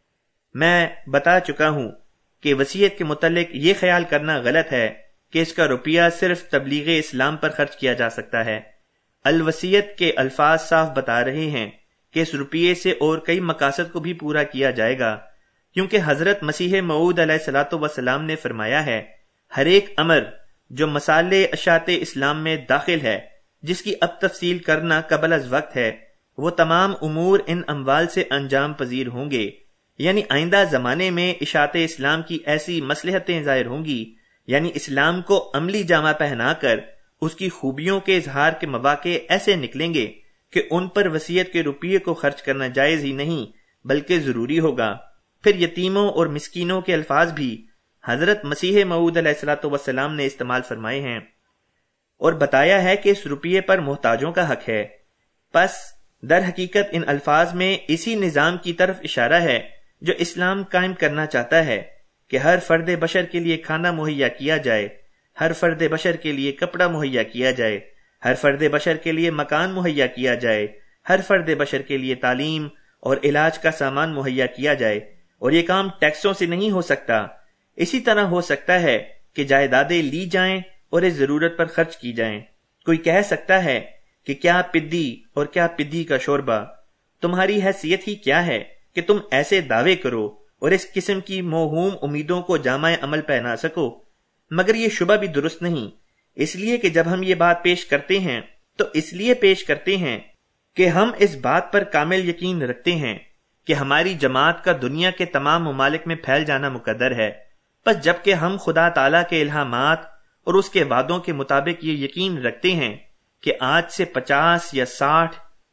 میں بتا چکا ہوں کہ وصیت کے متعلق یہ خیال کرنا غلط ہے کہ اس کا روپیہ صرف تبلیغ اسلام پر خرچ کیا جا سکتا ہے۔ الوصیت کے الفاظ صاف بتا رہے ہیں کہ اس روپیے سے اور کئی مقاصد کو بھی پورا کیا جائے گا، کیونکہ حضرت مسیح موعود علیہ الصلوۃ والسلام نے فرمایا ہے ہر ایک امر جو مصالح اشاعت اسلام میں داخل ہے جس کی اب تفصیل کرنا قبل از وقت ہے، وہ تمام امور ان اموال سے انجام پذیر ہوں گے، یعنی آئندہ زمانے میں اشاعت اسلام کی ایسی مصلحتیں ظاہر ہوں گی، یعنی اسلام کو عملی جامہ پہنا کر اس کی خوبیوں کے اظہار کے مواقع ایسے نکلیں گے کہ ان پر وصیت کے روپیے کو خرچ کرنا جائز ہی نہیں بلکہ ضروری ہوگا۔ پھر یتیموں اور مسکینوں کے الفاظ بھی حضرت مسیح موعود علیہ الصلوۃ والسلام نے استعمال فرمائے ہیں اور بتایا ہے کہ اس روپیے پر محتاجوں کا حق ہے۔ پس در حقیقت ان الفاظ میں اسی نظام کی طرف اشارہ ہے جو اسلام قائم کرنا چاہتا ہے کہ ہر فرد بشر کے لیے کھانا مہیا کیا جائے، ہر فرد بشر کے لیے کپڑا مہیا کیا جائے، ہر فرد بشر کے لیے مکان مہیا کیا جائے، ہر فرد بشر کے لیے تعلیم اور علاج کا سامان مہیا کیا جائے، اور یہ کام ٹیکسوں سے نہیں ہو سکتا۔ اسی طرح ہو سکتا ہے کہ جائیدادیں لی جائیں اور اس ضرورت پر خرچ کی جائیں۔ کوئی کہہ سکتا ہے کہ کیا پدی اور کیا پدی کا شوربہ، تمہاری حیثیت ہی کیا ہے کہ تم ایسے دعوے کرو اور اس قسم کی موہوم امیدوں کو جامع عمل پہنا سکو؟ مگر یہ شبہ بھی درست نہیں، اس لیے کہ جب ہم یہ بات پیش کرتے ہیں تو اس لیے پیش کرتے ہیں کہ ہم اس بات پر کامل یقین رکھتے ہیں کہ ہماری جماعت کا دنیا کے تمام ممالک میں پھیل جانا مقدر ہے۔ بس جبکہ ہم خدا تعالیٰ کے الہامات اور اس کے وعدوں کے مطابق یہ یقین رکھتے ہیں کہ آج سے 50 یا 60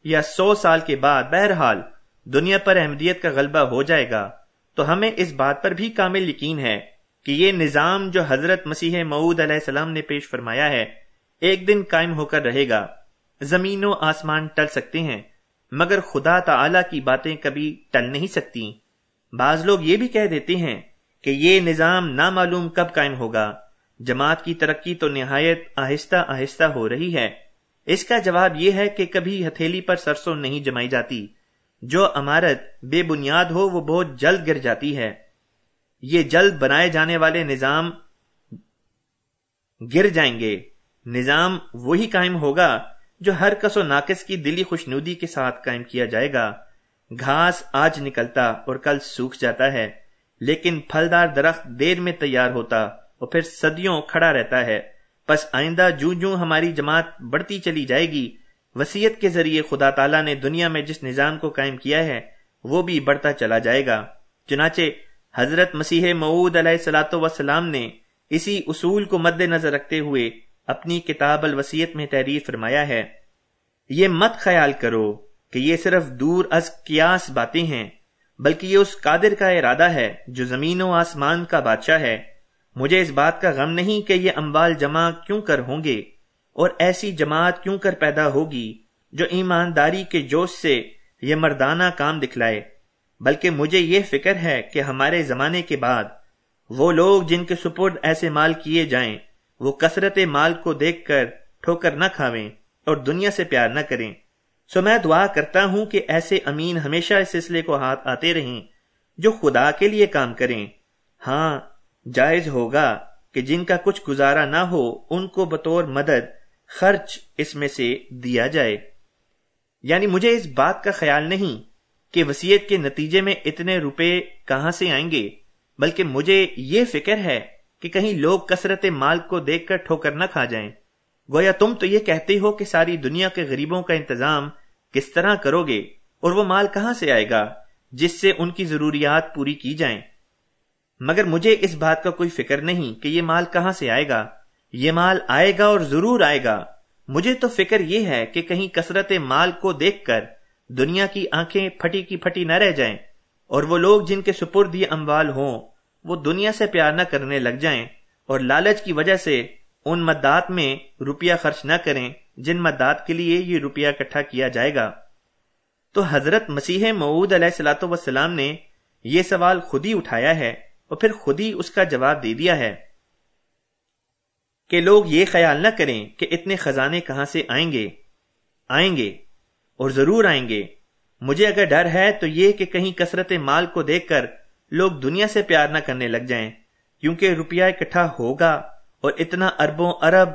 یا 100 سال کے بعد بہرحال دنیا پر احمدیت کا غلبہ ہو جائے گا، تو ہمیں اس بات پر بھی کامل یقین ہے کہ یہ نظام جو حضرت مسیح موعود علیہ السلام نے پیش فرمایا ہے ایک دن قائم ہو کر رہے گا۔ زمین و آسمان ٹل سکتے ہیں مگر خدا تعالی کی باتیں کبھی ٹل نہیں سکتی۔ بعض لوگ یہ بھی کہہ دیتے ہیں کہ یہ نظام نامعلوم کب قائم ہوگا، جماعت کی ترقی تو نہایت آہستہ آہستہ ہو رہی ہے۔ اس کا جواب یہ ہے کہ کبھی ہتھیلی پر سرسوں نہیں جمائی جاتی، جو عمارت بے بنیاد ہو وہ بہت جلد گر جاتی ہے۔ یہ جلد بنائے جانے والے نظام گر جائیں گے۔ نظام وہی قائم ہوگا جو ہر کس و ناقص کی دلی خوشنودی کے ساتھ قائم کیا جائے گا۔ گھاس آج نکلتا اور کل سوکھ جاتا ہے، لیکن پھلدار درخت دیر میں تیار ہوتا اور پھر صدیوں کھڑا رہتا ہے۔ پس آئندہ جوں جوں ہماری جماعت بڑھتی چلی جائے گی، وصیت کے ذریعے خدا تعالیٰ نے دنیا میں جس نظام کو قائم کیا ہے وہ بھی بڑھتا چلا جائے گا۔ چنانچہ حضرت مسیح موعود علیہ الصلوۃ والسلام نے اسی اصول کو مد نظر رکھتے ہوئے اپنی کتاب الوصیت میں تحریر فرمایا ہے، یہ مت خیال کرو کہ یہ صرف دور از قیاس باتیں ہیں، بلکہ یہ اس قادر کا ارادہ ہے جو زمین و آسمان کا بادشاہ ہے۔ مجھے اس بات کا غم نہیں کہ یہ اموال جمع کیوں کر ہوں گے اور ایسی جماعت کیوں کر پیدا ہوگی جو ایمانداری کے جوش سے یہ مردانہ کام دکھلائے، بلکہ مجھے یہ فکر ہے کہ ہمارے زمانے کے بعد وہ لوگ جن کے سپرد ایسے مال کیے جائیں وہ کثرت مال کو دیکھ کر ٹھوکر نہ کھاویں اور دنیا سے پیار نہ کریں۔ سو میں دعا کرتا ہوں کہ ایسے امین ہمیشہ اس سلسلے کو ہاتھ آتے رہیں جو خدا کے لیے کام کریں۔ ہاں، جائز ہوگا کہ جن کا کچھ گزارا نہ ہو ان کو بطور مدد خرچ اس میں سے دیا جائے۔ یعنی مجھے اس بات کا خیال نہیں کہ وصیت کے نتیجے میں اتنے روپے کہاں سے آئیں گے، بلکہ مجھے یہ فکر ہے کہ کہیں لوگ کثرت مال کو دیکھ کر ٹھوکر نہ کھا جائیں۔ گویا تم تو یہ کہتے ہو کہ ساری دنیا کے غریبوں کا انتظام کس طرح کرو گے اور وہ مال کہاں سے آئے گا جس سے ان کی ضروریات پوری کی جائیں، مگر مجھے اس بات کا کوئی فکر نہیں کہ یہ مال کہاں سے آئے گا۔ یہ مال آئے گا اور ضرور آئے گا۔ مجھے تو فکر یہ ہے کہ کہیں کثرت مال کو دیکھ کر دنیا کی آنکھیں پھٹی کی پھٹی نہ رہ جائیں اور وہ لوگ جن کے سپرد یہ اموال ہوں وہ دنیا سے پیار نہ کرنے لگ جائیں اور لالچ کی وجہ سے ان مدات میں روپیہ خرچ نہ کریں جن مدات کے لیے یہ روپیہ اکٹھا کیا جائے گا۔ تو حضرت مسیح موعود علیہ الصلوۃ والسلام نے یہ سوال خود ہی اٹھایا ہے اور پھر خود ہی اس کا جواب دے دیا ہے کہ لوگ یہ خیال نہ کریں کہ اتنے خزانے کہاں سے آئیں گے اور ضرور آئیں گے۔ مجھے اگر ڈر ہے تو یہ کہ کہیں کثرت مال کو دیکھ کر لوگ دنیا سے پیار نہ کرنے لگ جائیں، کیونکہ روپیہ اکٹھا ہوگا اور اتنا اربوں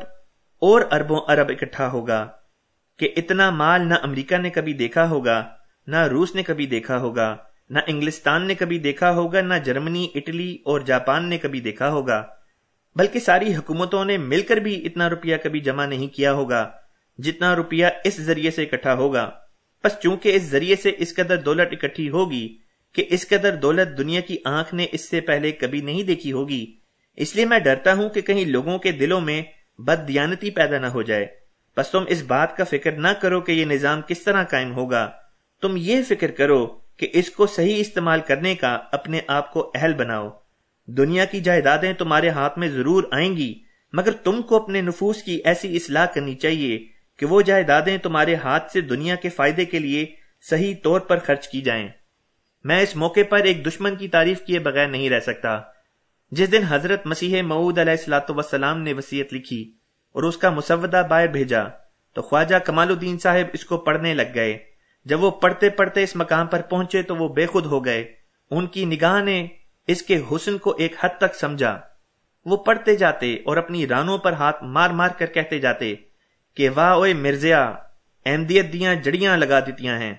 ارب اکٹھا ہوگا کہ اتنا مال نہ امریکہ نے کبھی دیکھا ہوگا، نہ روس نے کبھی دیکھا ہوگا، نہ انگلستان نے کبھی دیکھا ہوگا، نہ جرمنی، اٹلی اور جاپان نے کبھی دیکھا ہوگا، بلکہ ساری حکومتوں نے مل کر بھی اتنا روپیہ کبھی جمع نہیں کیا ہوگا جتنا روپیہ اس ذریعے سے اکٹھا ہوگا۔ بس چونکہ اس ذریعے سے اس قدر دولت اکٹھی ہوگی کہ اس قدر دولت دنیا کی آنکھ نے اس سے پہلے کبھی نہیں دیکھی ہوگی، اس لیے میں ڈرتا ہوں کہ کہیں لوگوں کے دلوں میں بد دیانتی پیدا نہ ہو جائے۔ بس تم اس بات کا فکر نہ کرو کہ یہ نظام کس طرح قائم ہوگا، تم یہ فکر کرو کہ اس کو صحیح استعمال کرنے کا اپنے آپ کو اہل بناؤ۔ دنیا کی جائیدادیں تمہارے ہاتھ میں ضرور آئیں گی، مگر تم کو اپنے نفوس کی ایسی اصلاح کرنی چاہیے کہ وہ جائیدادیں تمہارے ہاتھ سے دنیا کے فائدے کے لیے صحیح طور پر خرچ کی جائیں۔ میں اس موقع پر ایک دشمن کی تعریف کیے بغیر نہیں رہ سکتا۔ جس دن حضرت مسیح موعود علیہ الصلوۃ والسلام نے وصیت لکھی اور اس کا مسودہ باہر بھیجا تو خواجہ کمال الدین صاحب اس کو پڑھنے لگ گئے۔ جب وہ پڑھتے پڑھتے اس مقام پر پہنچے تو وہ بے خود ہو گئے۔ ان کی نگاہ نے اس کے حسن کو ایک حد تک سمجھا۔ وہ پڑھتے جاتے اور اپنی رانوں پر ہاتھ مار مار کر کہتے جاتے کہ واہ اوئے مرزیا، احمدیت دیاں جڑیاں لگا دیتیاں ہیں،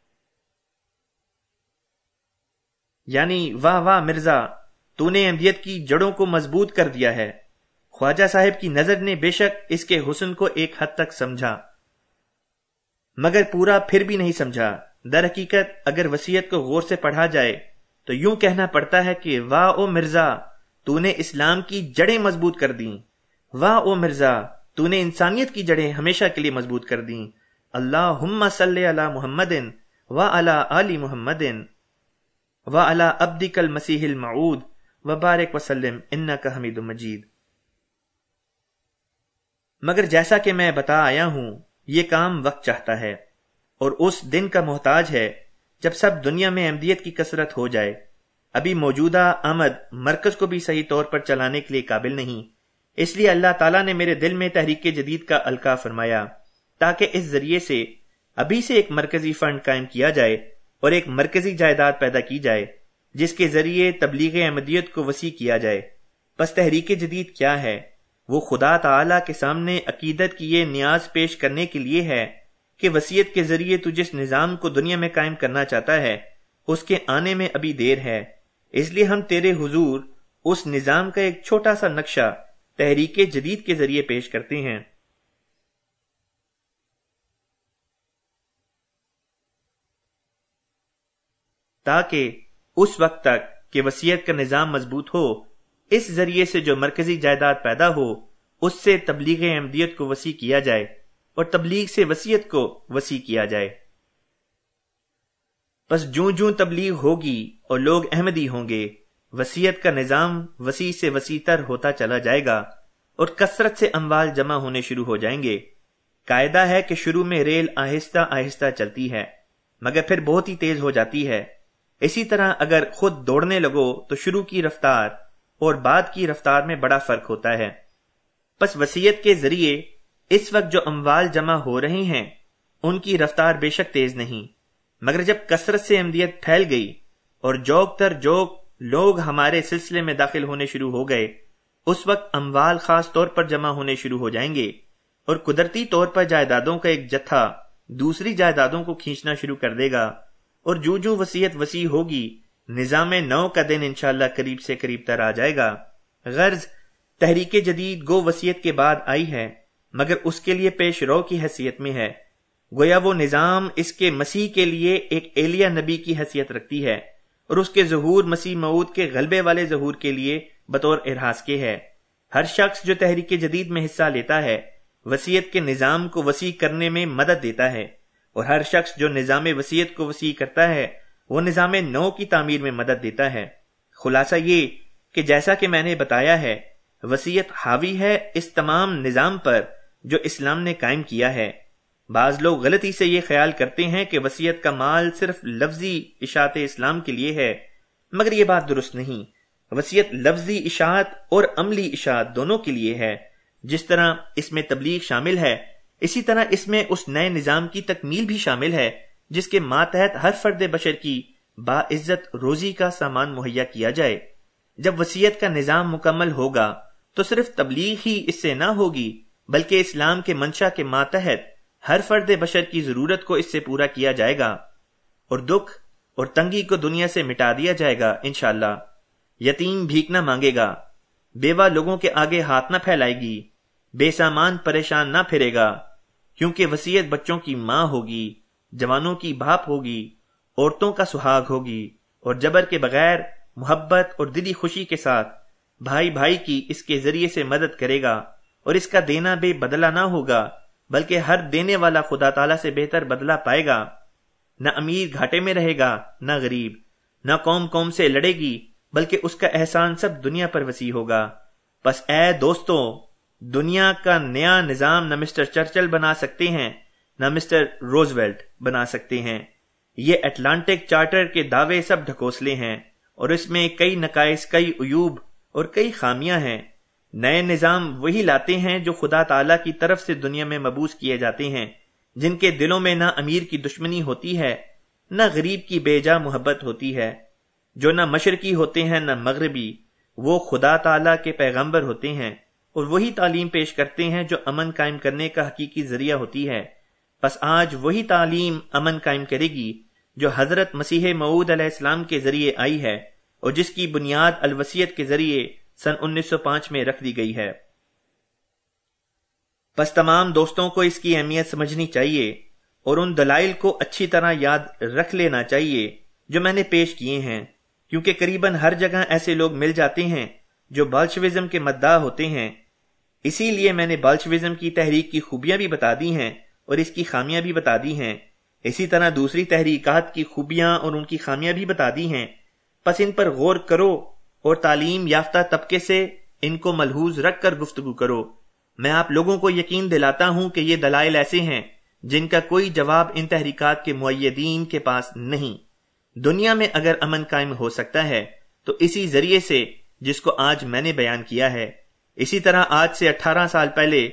یعنی واہ واہ مرزا، تو نے احمدیت کی جڑوں کو مضبوط کر دیا ہے۔ خواجہ صاحب کی نظر نے بے شک اس کے حسن کو ایک حد تک سمجھا، مگر پورا پھر بھی نہیں سمجھا۔ در حقیقت اگر وصیت کو غور سے پڑھا جائے تو یوں کہنا پڑتا ہے کہ واہ او مرزا، تو نے اسلام کی جڑیں مضبوط کر دیں، واہ او مرزا، تو نے انسانیت کی جڑیں ہمیشہ کے لیے مضبوط کر دیں، اللہم صلی علی محمد وعلی آل محمد وعلی عبدک المسیح الموعود وبارک وسلم انک حمید مجید۔ مگر جیسا کہ میں بتا آیا ہوں، یہ کام وقت چاہتا ہے اور اس دن کا محتاج ہے جب سب دنیا میں احمدیت کی کثرت ہو جائے۔ ابھی موجودہ آمد مرکز کو بھی صحیح طور پر چلانے کے لیے قابل نہیں، اس لیے اللہ تعالیٰ نے میرے دل میں تحریک جدید کا القاء فرمایا تاکہ اس ذریعے سے ابھی سے ایک مرکزی فنڈ قائم کیا جائے اور ایک مرکزی جائیداد پیدا کی جائے جس کے ذریعے تبلیغ احمدیت کو وسیع کیا جائے۔ پس تحریک جدید کیا ہے؟ وہ خدا تعالیٰ کے سامنے عقیدت کی یہ نیاز پیش کرنے کے لیے ہے کہ وصیت کے ذریعے تو جس نظام کو دنیا میں قائم کرنا چاہتا ہے اس کے آنے میں ابھی دیر ہے، اس لیے ہم تیرے حضور اس نظام کا ایک چھوٹا سا نقشہ تحریک جدید کے ذریعے پیش کرتے ہیں۔ تاکہ اس وقت تک کہ وصیت کا نظام مضبوط ہو، اس ذریعے سے جو مرکزی جائیداد پیدا ہو اس سے تبلیغ احمدیت کو وسیع کیا جائے اور تبلیغ سے وصیت کو وسیع کیا جائے۔ پس جوں جوں تبلیغ ہوگی اور لوگ احمدی ہوں گے، وصیت کا نظام وسیع سے وسیع تر ہوتا چلا جائے گا اور کثرت سے اموال جمع ہونے شروع ہو جائیں گے۔ قاعدہ ہے کہ شروع میں ریل آہستہ آہستہ چلتی ہے مگر پھر بہت ہی تیز ہو جاتی ہے۔ اسی طرح اگر خود دوڑنے لگو تو شروع کی رفتار اور بعد کی رفتار میں بڑا فرق ہوتا ہے۔ پس وصیت کے ذریعے اس وقت جو اموال جمع ہو رہے ہیں ان کی رفتار بے شک تیز نہیں، مگر جب کثرت سے احمدیت پھیل گئی اور جوک تر جوک لوگ ہمارے سلسلے میں داخل ہونے شروع ہو گئے، اس وقت اموال خاص طور پر جمع ہونے شروع ہو جائیں گے اور قدرتی طور پر جائیدادوں کا ایک جتھا دوسری جائیدادوں کو کھینچنا شروع کر دے گا، اور جو جو وصیت وسیع ہوگی نظام نو کا دن انشاءاللہ قریب سے قریب تر آ جائے گا۔ غرض تحریک جدید گو وصیت کے بعد آئی ہے مگر اس کے لیے پیش رو کی حیثیت میں ہے، گویا وہ نظام اس کے مسیح کے لیے ایک ایلیہ نبی کی حیثیت رکھتی ہے اور اس کے ظہور مسیح موعود کے غلبے والے ظہور کے لیے بطور ارہاس کے ہے۔ ہر شخص جو تحریک جدید میں حصہ لیتا ہے وصیت کے نظام کو وسیع کرنے میں مدد دیتا ہے، اور ہر شخص جو نظام وصیت کو وسیع کرتا ہے وہ نظام نو کی تعمیر میں مدد دیتا ہے۔ خلاصہ یہ کہ جیسا کہ میں نے بتایا ہے، وصیت حاوی ہے اس تمام نظام پر جو اسلام نے قائم کیا ہے۔ بعض لوگ غلطی سے یہ خیال کرتے ہیں کہ وصیت کا مال صرف لفظی اشاعت اسلام کے لیے ہے، مگر یہ بات درست نہیں۔ وصیت لفظی اشاعت اور عملی اشاعت دونوں کے لیے ہے۔ جس طرح اس میں تبلیغ شامل ہے، اسی طرح اس میں اس نئے نظام کی تکمیل بھی شامل ہے جس کے ماتحت ہر فرد بشر کی باعزت روزی کا سامان مہیا کیا جائے۔ جب وصیت کا نظام مکمل ہوگا تو صرف تبلیغ ہی اس سے نہ ہوگی بلکہ اسلام کے منشا کے ماتحت ہر فرد بشر کی ضرورت کو اس سے پورا کیا جائے گا اور دکھ اور تنگی کو دنیا سے مٹا دیا جائے گا انشاءاللہ۔ یتیم بھیک نہ مانگے گا، بیوہ لوگوں کے آگے ہاتھ نہ پھیلائے گی، بے سامان پریشان نہ پھرے گا، کیونکہ وصیت بچوں کی ماں ہوگی، جوانوں کی باپ ہوگی، عورتوں کا سہاگ ہوگی، اور جبر کے بغیر محبت اور دلی خوشی کے ساتھ بھائی بھائی کی اس کے ذریعے سے مدد کرے گا، اور اس کا دینا بے بدلہ نہ ہوگا بلکہ ہر دینے والا خدا تعالیٰ سے بہتر بدلہ پائے گا۔ نہ امیر گھاٹے میں رہے گا نہ غریب، نہ قوم قوم سے لڑے گی بلکہ اس کا احسان سب دنیا پر وسیع ہوگا۔ پس اے دوستو، دنیا کا نیا نظام نہ مسٹر چرچل بنا سکتے ہیں نہ مسٹر روزویلٹ بنا سکتے ہیں۔ یہ اٹلانٹک چارٹر کے دعوے سب ڈھکوسلے ہیں اور اس میں کئی نقائص، کئی عیوب اور کئی خامیاں ہیں۔ نئے نظام وہی لاتے ہیں جو خدا تعالیٰ کی طرف سے دنیا میں مبعوث کیے جاتے ہیں، جن کے دلوں میں نہ امیر کی دشمنی ہوتی ہے نہ غریب کی بے جا محبت ہوتی ہے، جو نہ مشرقی ہوتے ہیں نہ مغربی، وہ خدا تعالیٰ کے پیغمبر ہوتے ہیں اور وہی تعلیم پیش کرتے ہیں جو امن قائم کرنے کا حقیقی ذریعہ ہوتی ہے۔ پس آج وہی تعلیم امن قائم کرے گی جو حضرت مسیح موعود علیہ السلام کے ذریعے آئی ہے اور جس کی بنیاد الوصیت کے ذریعے سن 1905 میں رکھ دی گئی ہے۔ پس تمام دوستوں کو اس کی اہمیت سمجھنی چاہیے اور ان دلائل کو اچھی طرح یاد رکھ لینا چاہیے جو میں نے پیش کیے ہیں، کیونکہ قریباً ہر جگہ ایسے لوگ مل جاتے ہیں جو بالشوازم کے مداح ہوتے ہیں۔ اسی لیے میں نے بالشوازم کی تحریک کی خوبیاں بھی بتا دی ہیں اور اس کی خامیاں بھی بتا دی ہیں، اسی طرح دوسری تحریکات کی خوبیاں اور ان کی خامیاں بھی بتا دی ہیں، پس ان پر غور کرو اور تعلیم یافتہ طبقے سے ان کو ملحوظ رکھ کر گفتگو کرو۔ میں آپ لوگوں کو یقین دلاتا ہوں کہ یہ دلائل ایسے ہیں جن کا کوئی جواب ان تحریکات کے مؤیدین کے پاس نہیں۔ دنیا میں اگر امن قائم ہو سکتا ہے تو اسی ذریعے سے جس کو آج میں نے بیان کیا ہے۔ اسی طرح آج سے 18 سال پہلے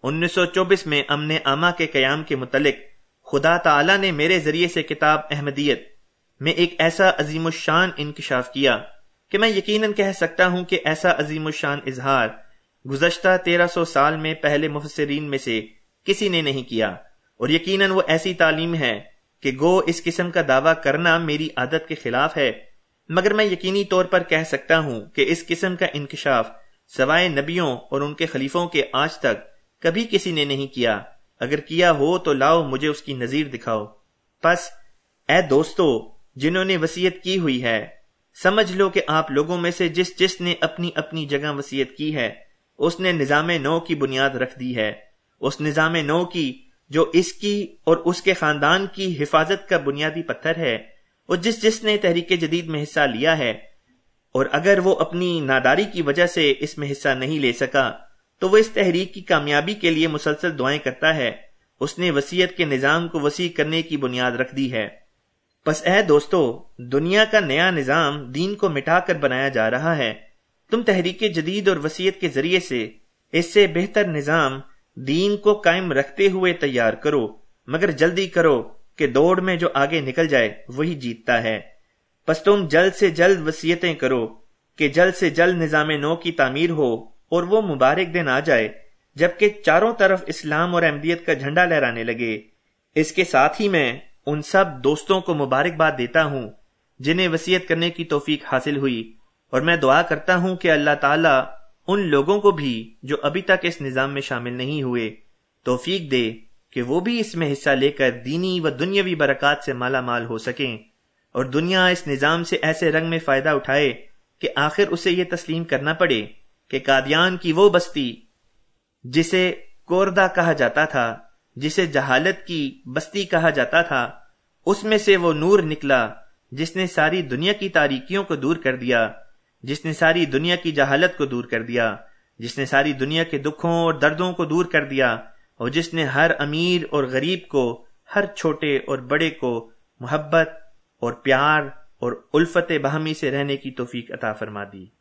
1924 میں امن عامہ کے قیام کے متعلق خدا تعالی نے میرے ذریعے سے کتاب احمدیت میں ایک ایسا عظیم الشان انکشاف کیا کہ میں یقیناً کہہ سکتا ہوں کہ ایسا عظیم الشان اظہار گزشتہ 1300 سال میں پہلے مفسرین میں سے کسی نے نہیں کیا، اور یقیناً وہ ایسی تعلیم ہے کہ گو اس قسم کا دعویٰ کرنا میری عادت کے خلاف ہے، مگر میں یقینی طور پر کہہ سکتا ہوں کہ اس قسم کا انکشاف سوائے نبیوں اور ان کے خلیفوں کے آج تک کبھی کسی نے نہیں کیا۔ اگر کیا ہو تو لاؤ مجھے اس کی نظیر دکھاؤ۔ پس اے دوستو جنہوں نے وصیت کی ہوئی ہے، سمجھ لو کہ آپ لوگوں میں سے جس نے اپنی اپنی جگہ وصیت کی ہے اس نے نظام نو کی بنیاد رکھ دی ہے، اس نظام نو کی جو اس کی اور اس کے خاندان کی حفاظت کا بنیادی پتھر ہے، اور جس نے تحریک جدید میں حصہ لیا ہے، اور اگر وہ اپنی ناداری کی وجہ سے اس میں حصہ نہیں لے سکا تو وہ اس تحریک کی کامیابی کے لیے مسلسل دعائیں کرتا ہے، اس نے وصیت کے نظام کو وسیع کرنے کی بنیاد رکھ دی ہے۔ پس اے دوستو، دنیا کا نیا نظام دین کو مٹا کر بنایا جا رہا ہے، تم تحریک جدید اور وصیت کے ذریعے سے اس سے بہتر نظام دین کو قائم رکھتے ہوئے تیار کرو، مگر جلدی کرو کہ دوڑ میں جو آگے نکل جائے وہی جیتتا ہے۔ پس تم جلد سے جلد وصیتیں کرو کہ جلد سے جلد نظام نو کی تعمیر ہو اور وہ مبارک دن آ جائے جبکہ چاروں طرف اسلام اور احمدیت کا جھنڈا لہرانے لگے۔ اس کے ساتھ ہی میں ان سب دوستوں کو مبارکباد دیتا ہوں جنہیں وصیت کرنے کی توفیق حاصل ہوئی، اور میں دعا کرتا ہوں کہ اللہ تعالیٰ ان لوگوں کو بھی جو ابھی تک اس نظام میں شامل نہیں ہوئے توفیق دے کہ وہ بھی اس میں حصہ لے کر دینی و دنیاوی برکات سے مالا مال ہو سکیں، اور دنیا اس نظام سے ایسے رنگ میں فائدہ اٹھائے کہ آخر اسے یہ تسلیم کرنا پڑے کہ قادیان کی وہ بستی جسے کوردہ کہا جاتا تھا، جسے جہالت کی بستی کہا جاتا تھا، اس میں سے وہ نور نکلا جس نے ساری دنیا کی تاریکیوں کو دور کر دیا، جس نے ساری دنیا کی جہالت کو دور کر دیا، جس نے ساری دنیا کے دکھوں اور دردوں کو دور کر دیا، اور جس نے ہر امیر اور غریب کو، ہر چھوٹے اور بڑے کو محبت اور پیار اور الفت باہمی سے رہنے کی توفیق عطا فرما دی۔